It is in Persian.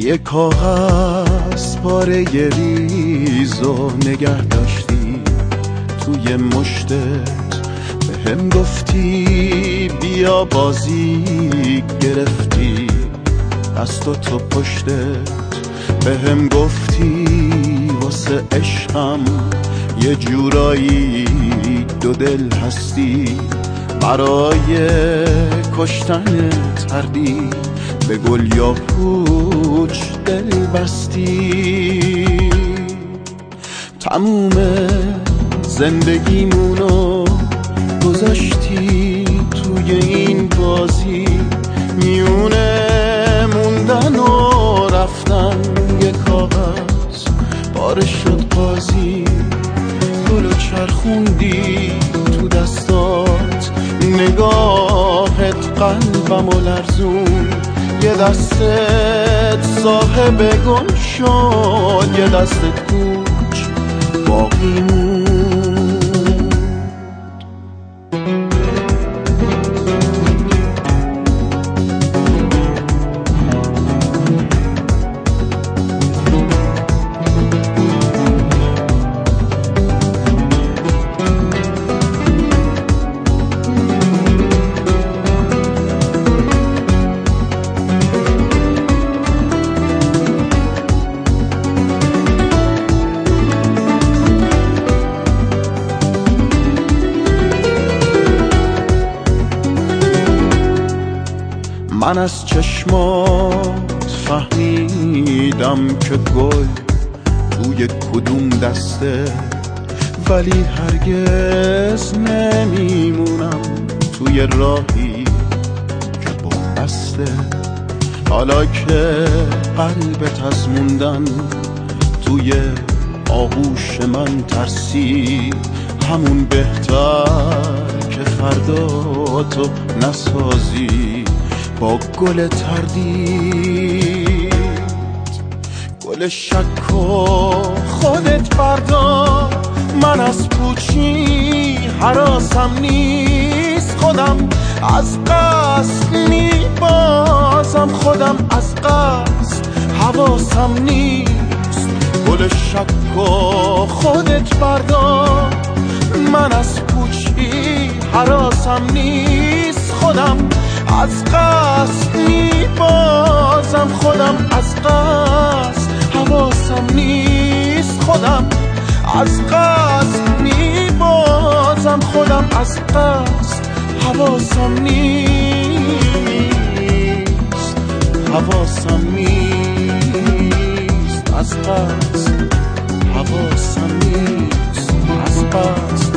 یه کاغذ پاره ریزو نگه داشتی توی مشتت، به هم گفتی بیا بازی گرفتی دستاتو پشتت، به هم گفتی واسه عشقم یه جورایی دو دل هستی، برای کشتنت هردی به گل یا پوچ دل بستی. تموم زندگیمونو گذاشتی توی این بازی، میونه موندن و رفتن یه کاغذ پاره شد قاضی، گلو چرخوندی تو دستات، نگاهت قلبمو لرزون، یه دستت صاحب گم شد، یه دستت کوچ باقی موند. من از چشمات فهمیدم که گل توی کدوم دسته، ولی هرگز نمیمونم توی راهی که با بسته. حالا که قلبت از موندن توی آغوش من ترسی، همون بهتر که فردا تو نسازی با گل تردید. گل شک و خودت بردار، من از پوچی هراسم نیست، خودم از قصد میبازم، خودم از قصد حواسم نیست. گل شک و خودت بردار، من از پوچی هراسم نیست، خودم از قصد میبازم، خودم از قصد حواسم نیست، خودم از قصد میبازم، خودم از قصد حواسم نیست، حواسم نیست، از قصد حواسم نیست، از قصد